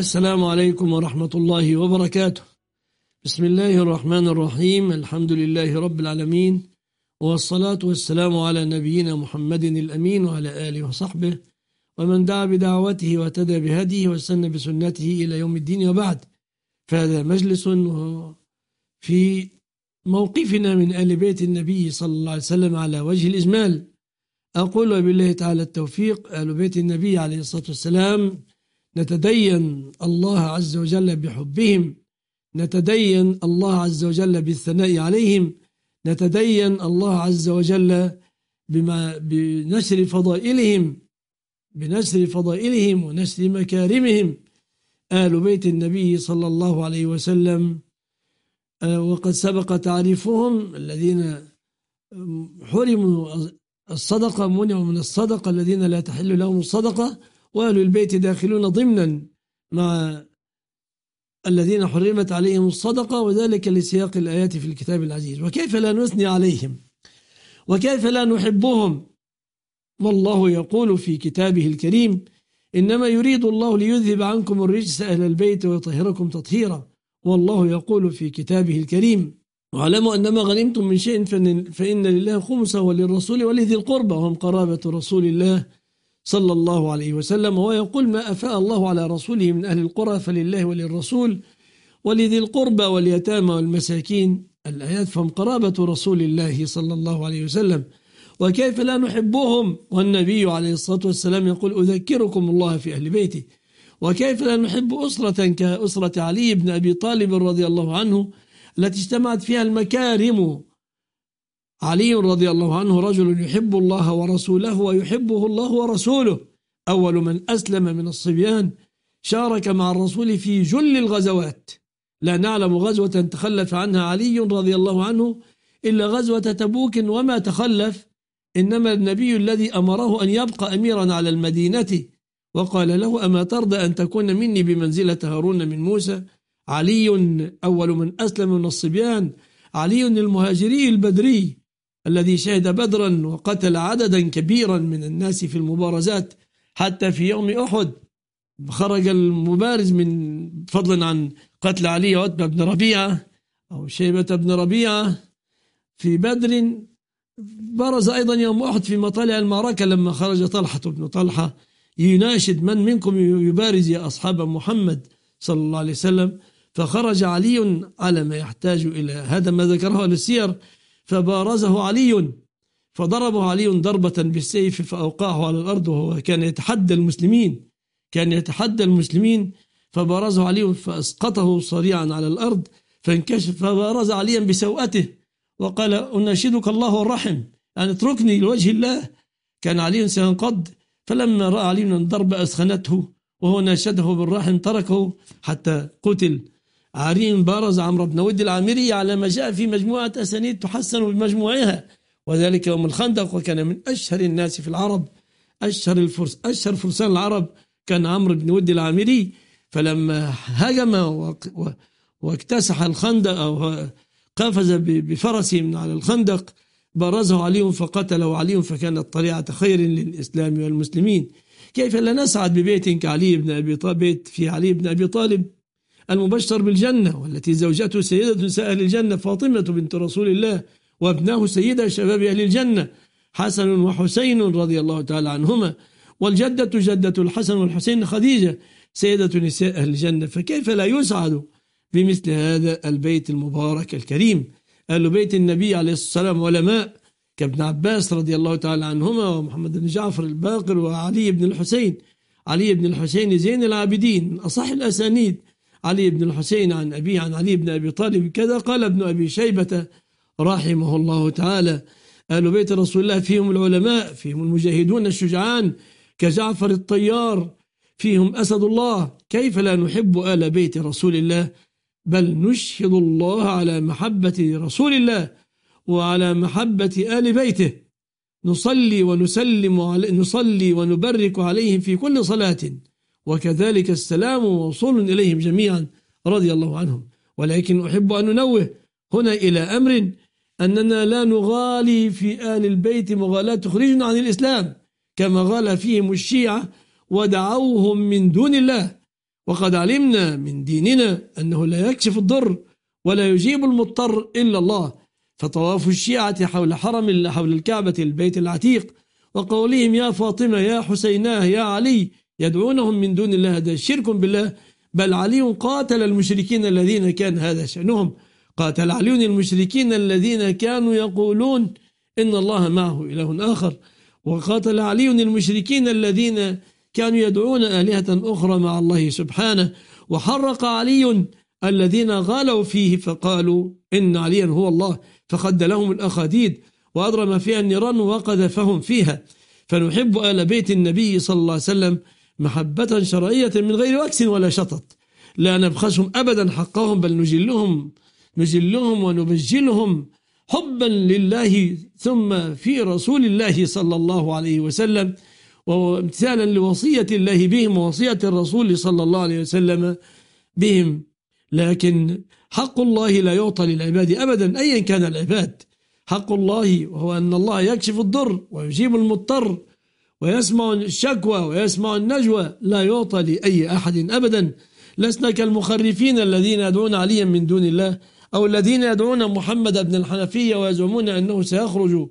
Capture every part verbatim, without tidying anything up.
السلام عليكم ورحمة الله وبركاته. بسم الله الرحمن الرحيم. الحمد لله رب العالمين، والصلاة والسلام على نبينا محمد الأمين وعلى آله وصحبه ومن دعا بدعوته واهتدى بهديه واستنى بسنته إلى يوم الدين. وبعد، فهذا مجلس في موقفنا من آل بيت النبي صلى الله عليه وسلم على وجه الإجمال. أقول وبالله تعالى التوفيق. آل بيت النبي عليه الصلاة والسلام نتدين الله عز وجل بحبهم، نتدين الله عز وجل بالثناء عليهم، نتدين الله عز وجل بما بنشر فضائلهم بنشر فضائلهم ونشر مكارمهم. آل بيت النبي صلى الله عليه وسلم وقد سبق تعريفهم: الذين حرموا الصدقة، منعوا من الصدقة، الذين لا تحل لهم الصدقة، وأهل البيت داخلون ضمنا مع الذين حرمت عليهم الصدقة، وذلك لسياق الآيات في الكتاب العزيز. وكيف لا نثني عليهم وكيف لا نحبهم؟ والله يقول في كتابه الكريم: إنما يريد الله ليذهب عنكم الرجس أهل البيت ويطهركم تطهيرا. والله يقول في كتابه الكريم: واعلموا أنما غنمتم من شيء فإن لله خمسه وللرسول ولذي القربى وهم قرابة رسول الله صلى الله عليه وسلم. ويقول: ما أفاء الله على رسوله من أهل القرى فلله وللرسول ولذي القربى واليتامى والمساكين. الآيات: فهم قرابة رسول الله صلى الله عليه وسلم. وكيف لا نحبهم والنبي عليه الصلاة والسلام يقول: أذكركم الله في أهل بيتي. وكيف لا نحب أسرة كأسرة علي بن أبي طالب رضي الله عنه التي اجتمعت فيها المكارم. علي رضي الله عنه رجل يحب الله ورسوله ويحبه الله ورسوله، أول من أسلم من الصبيان، شارك مع الرسول في جل الغزوات، لا نعلم غزوة تخلف عنها علي رضي الله عنه إلا غزوة تبوك وما تخلف، إنما النبي الذي أمره أن يبقى أميرا على المدينة وقال له: أما ترضى أن تكون مني بمنزلة هارون من موسى؟ علي أول من أسلم من الصبيان، علي المهاجري البدري الذي شهد بدرا وقتل عددا كبيرا من الناس في المبارزات، حتى في يوم أحد خرج المبارز من فضلا عن قتل علي وعتبة بن ربيعة أو شيبة بن ربيعة في بدر، برز أيضا يوم أحد في مطالع المعركة لما خرج طلحة بن طلحة يناشد: من منكم يبارز يا أصحاب محمد صلى الله عليه وسلم؟ فخرج علي على ما يحتاج إلى هذا ما ذكره للسير، فبارزه علي فضربه علي ضربة بالسيف فأوقعه على الأرض، وهو كان يتحدى المسلمين كان يتحدى المسلمين فبارزه علي فأسقطه صريعا على الأرض فانكشف، فبارز عليا بسوءته وقال: أناشدك الله الرحم، يعني اتركني لوجه الله. كان علي سينقض، فلما رأى علي أن الضربة أسخنته وهو ناشده بالرحم تركه حتى قتل. علي بارز عمرو بن ود العامري على ما جاء في مجموعة أسانيد تحسن بمجموعها، وذلك يوم الخندق، وكان من أشهر الناس في العرب، أشهر الفرس أشهر فرسان العرب كان عمرو بن ود العامري. فلما هجم واكتسح الخندق أو قفز بفرسه من على الخندق بارزه علي فقتله علي، فكانت طليعة خير للإسلام والمسلمين. كيف لا نسعد ببيت كعلي بن أبي طالب، بيت في علي بن أبي طالب المبشر بالجنة، والتي زوجته سيدة نساء أهل الجنة فاطمة بنت رسول الله، وابناه سيدة شباب أهل الجنة حسن وحسين رضي الله تعالى عنهما، والجدة جدة الحسن والحسين خديجة سيدة نساء أهل الجنة. فكيف لا يسعد بمثل هذا البيت المبارك الكريم؟ أهل بيت النبي عليه الصلاة والسلام علماء كابن عباس رضي الله تعالى عنهما، ومحمد بن جعفر الباقر، وعلي بن الحسين علي بن الحسين زين العابدين من أصح الأسانيد، علي بن الحسين عن أبيه عن علي بن أبي طالب كذا. قال ابن أبي شيبة رحمه الله تعالى: أهل بيت رسول الله فيهم العلماء، فيهم المجاهدون الشجعان كجعفر الطيار، فيهم أسد الله. كيف لا نحب آل بيت رسول الله؟ بل نشهد الله على محبة رسول الله وعلى محبة آل بيته، نصلي ونسلم علي نصلي ونبرك عليهم في كل صلاة، وكذلك السلام موصول إليهم جميعا رضي الله عنهم. ولكن أحب أن ننوه هنا إلى أمر: أننا لا نغالي في آل البيت مغالاة تخرجنا عن الإسلام، كما غال فيهم الشيعة ودعوهم من دون الله وقد علمنا من ديننا أنه لا يكشف الضر ولا يجيب المضطر إلا الله. فطواف الشيعة حول حرم حول الكعبة البيت العتيق وقولهم يا فاطمة يا حسيناه يا علي يدعونهم من دون الله هذا شرك بالله. بل علي قاتل المشركين الذين كان هذا شأنهم. قاتل علي المشركين الذين كانوا يقولون إن الله معه إله آخر. وقاتل علي المشركين الذين كانوا يدعون آلهة أخرى مع الله سبحانه. وحرق علي الذين غالوا فيه فقالوا إن عليا هو الله فخد لهم الأخاديد وأضرم فيها النيران وقذفهم فيها. فنحب آل بيت النبي صلى الله عليه وسلم محبة شرعية من غير وكس ولا شطط. لا نبخسهم أبدا حقهم بل نجلهم نجلهم ونبجلهم حبا لله ثم في رسول الله صلى الله عليه وسلم وامتثالا لوصية الله بهم ووصية الرسول صلى الله عليه وسلم بهم. لكن حق الله لا يعطى للعباد أبدا أيا كان العباد. حق الله وهو أن الله يكشف الضر ويجيب المضطر ويسمع الشكوى ويسمع النجوى لا يعطى لأي أحد أبدا. لسنا كالمخرفين الذين يدعون عليا من دون الله أو الذين يدعون محمد بن الحنفية ويزعمون أنه سيخرج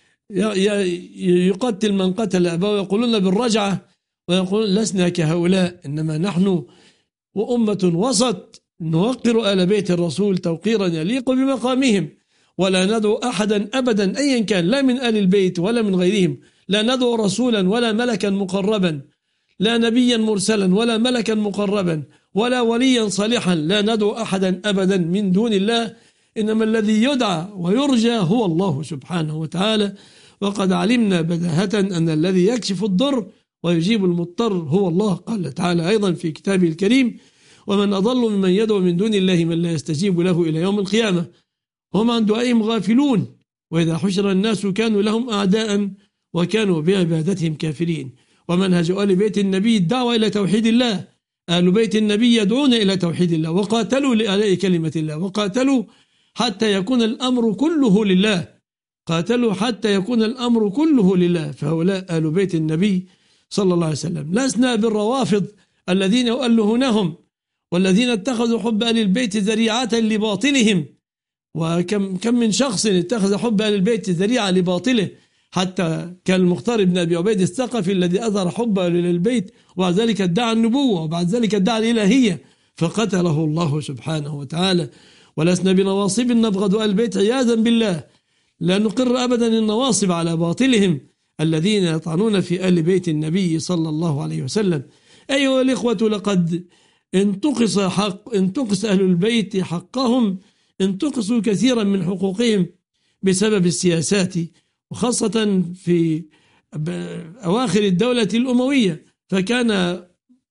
يقتل من قتل أباه ويقولون بالرجعة ويقولون لسنا كهؤلاء إنما نحن وأمة وسط نوقر آل بيت الرسول توقيرا يليق بمقامهم ولا ندعو أحدا أبدا أيا كان لا من آل البيت ولا من غيرهم. لا ندعو رسولا ولا ملكا مقربا لا نبيا مرسلا ولا ملكا مقربا ولا وليا صالحا. لا ندعو أحدا أبدا من دون الله إنما الذي يدعى ويرجى هو الله سبحانه وتعالى. وقد علمنا بداهة أن الذي يكشف الضر ويجيب المضطر هو الله. قال تعالى أيضا في كتابه الكريم ومن أضل ممن يدعو من دون الله من لا يستجيب له إلى يوم القيامة هم عن دعائهم غافلون وإذا حشر الناس كانوا لهم أعداء وكانوا بعبادتهم كافرين. ومنهج آل بيت النبي الدعوة إلى توحيد الله. آل بيت النبي يدعون إلى توحيد الله وقاتلوا لإعلاء كلمة الله وقاتلوا حتى يكون الأمر كله لله. قاتلوا حتى يكون الأمر كله لله. فهؤلاء آل بيت النبي صلى الله عليه وسلم. لسنا بالروافض الذين يؤلهونهم والذين اتخذوا حب آل البيت ذريعة لباطلهم. وكم كم من شخص اتخذ حب آل البيت ذريعة لباطله حتى كان المختار بن أبي عبيد الثقفي الذي أظهر حبه للبيت وبعد ذلك ادعى النبوة وبعد ذلك ادعى الإلهية فقتله الله سبحانه وتعالى. ولسنا بنواصب نبغض آل البيت عياذا بالله. لا نقر أبدا النواصب على باطلهم الذين يطعنون في آل بيت النبي صلى الله عليه وسلم. أيها الإخوة لقد انتقص حق انتقص أهل البيت حقهم انتقصوا كثيرا من حقوقهم بسبب السياسات وخاصة في أواخر الدولة الأموية. فكان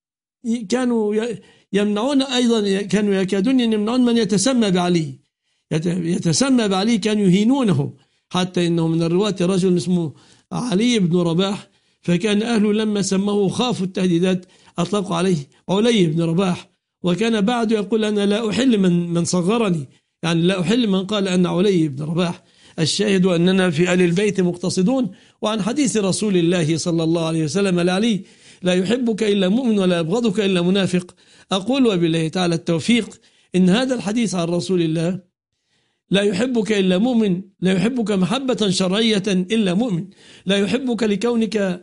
كانوا يمنعون أيضا كانوا يكادون يمنعون من يتسمى بعلي يتسمى بعلي كانوا يهينونه حتى إنه من الرواة رجل اسمه علي بن رباح فكان أهله لما سموه خافوا التهديدات أطلقوا عليه علي بن رباح. وكان بعد يقول أنا لا أحل من من صغرني يعني لا أحل من قال أن علي بن رباح. الشاهد أننا في آل البيت مقتصدون. وعن حديث رسول الله صلى الله عليه وسلم لعلي لا يحبك إلا مؤمن ولا يبغضك إلا منافق. أقول وبالله تعالى التوفيق إن هذا الحديث عن رسول الله لا يحبك إلا مؤمن لا يحبك محبة شرعية إلا مؤمن. لا يحبك لكونك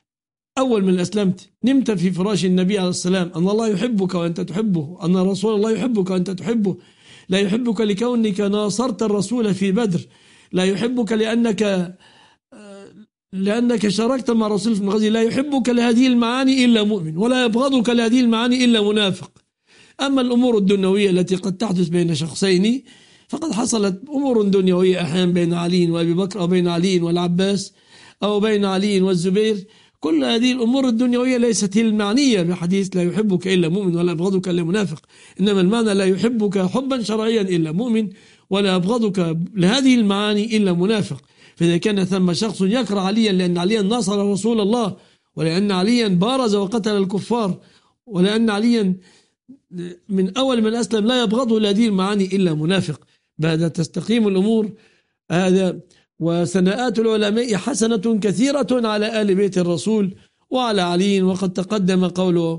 أول من أسلمت نمت في فراش النبي عليه السلام أن الله يحبك وأنت تحبه أن رسول الله يحبك وأنت تحبه. لا يحبك لكونك ناصرت الرسول في بدر. لا يحبك لأنك لأنك شاركت مع الرسول في الغزو. لا يحبك لهذه المعاني إلا مؤمن ولا يبغضك لهذه المعاني إلا منافق. أما الأمور الدنيوية التي قد تحدث بين شخصين فقد حصلت أمور دنيوية أحيانا بين علي وأبي بكر أو بين علي والعباس أو بين علي والزبير. كل هذه الأمور الدنيوية ليست هي المعنية بحديث لا يحبك إلا مؤمن ولا يبغضك إلا منافق. إنما المعنى لا يحبك حبا شرعيا إلا مؤمن ولا يبغضك لهذه المعاني إلا منافق. فإذا كان ثم شخص يكره عليا لأن عليا ناصر رسول الله ولأن عليا بارز وقتل الكفار ولأن عليا من أول من أسلم لا يبغضه لهذه المعاني إلا منافق. بعد تستقيم الأمور هذا. وثناءات العلماء حسنة كثيرة على آل بيت الرسول وعلى علي. وقد تقدم قول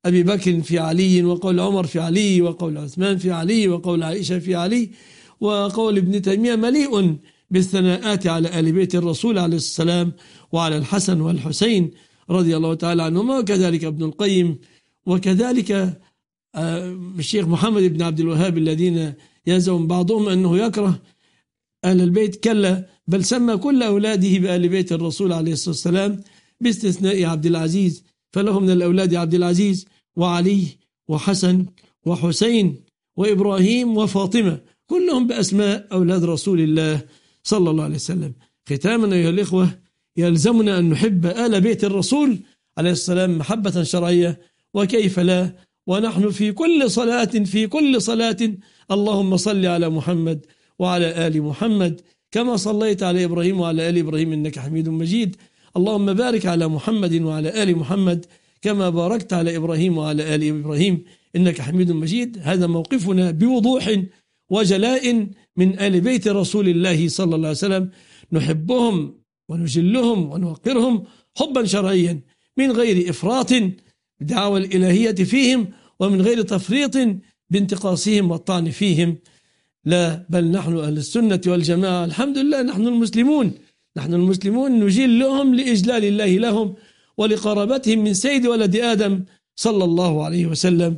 أبي بكر في علي، وقول عمر في علي، وقول عثمان في علي، وقول عائشة في علي، وقول ابن تيمية مليء بالثناءات على آل بيت الرسول عليه السلام وعلى الحسن والحسين رضي الله تعالى عنهما. وكذلك ابن القيم، وكذلك الشيخ محمد بن عبد الوهاب، الذين يزعم بعضهم أنه يكره أهل البيت. كلا، بل سمى كل أولاده بآل بيت الرسول عليه الصلاة والسلام باستثناء عبد العزيز، فله من الأولاد عبد العزيز وعلي وحسن وحسين وإبراهيم وفاطمة، كلهم بأسماء أولاد رسول الله صلى الله عليه وسلم. ختاما أيها الإخوة، يلزمنا أن نحب آل بيت الرسول عليه السلام محبة شرعية، وكيف لا، ونحن في كل صلاة في كل صلاة اللهم صل على محمد وعلى آل محمد كما صليت على إبراهيم وعلى آل إبراهيم إنك حميد مجيد. اللهم بارك على محمد وعلى آل محمد كما باركت على إبراهيم وعلى آل إبراهيم إنك حميد مجيد. هذا موقفنا بوضوح وجلاء من آل بيت رسول الله صلى الله عليه وسلم، نحبهم ونجلهم ونوقرهم حبا شرعيا من غير إفراط بدعوى الإلهية فيهم، ومن غير تفريط بانتقاصهم والطعن فيهم. لا، بل نحن أهل السنة والجماعة الحمد لله، نحن المسلمون نحن المسلمون نجلهم لإجلال الله لهم ولقرابتهم من سيد ولد آدم صلى الله عليه وسلم،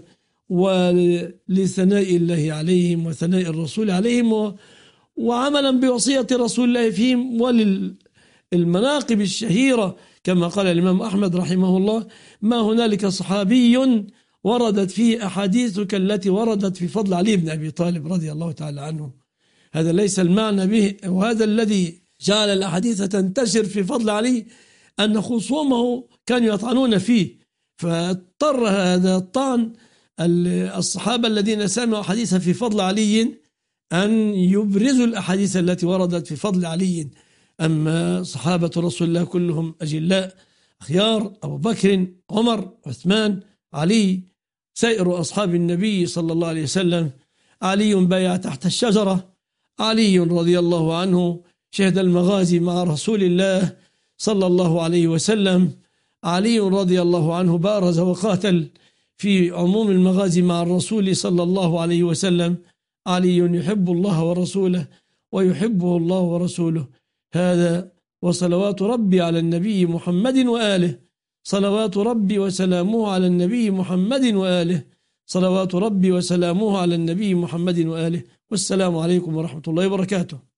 ولثناء الله عليهم وثناء الرسول عليهم، وعملا بوصية رسول الله فيهم، وللمناقب الشهيرة كما قال الإمام أحمد رحمه الله: ما هنالك صحابي وردت فيه أحاديثك التي وردت في فضل علي بن أبي طالب رضي الله تعالى عنه. هذا ليس المعنى به، وهذا الذي جعل الأحاديث تنتشر في فضل علي أن خصومه كانوا يطعنون فيه، فاضطر هذا الطعن الصحابة الذين سمعوا حديثا في فضل علي أن يبرزوا الأحاديث التي وردت في فضل علي. أما صحابة رسول الله كلهم أجلاء أخيار، أبو بكر، عمر، عثمان، علي، سائر أصحاب النبي صلى الله عليه وسلم. علي بايع تحت الشجرة، علي رضي الله عنه شهد المغازي مع رسول الله صلى الله عليه وسلم. علي رضي الله عنه بارز وقاتل في عموم المغازي مع الرسول صلى الله عليه وسلم. علي يحب الله ورسوله ويحبه الله ورسوله. هذا وصلوات ربي على النبي محمد وآله، صلوات ربي وسلامه على النبي محمد وآله، صلوات ربي وسلامه على النبي محمد وآله. والسلام عليكم ورحمة الله وبركاته.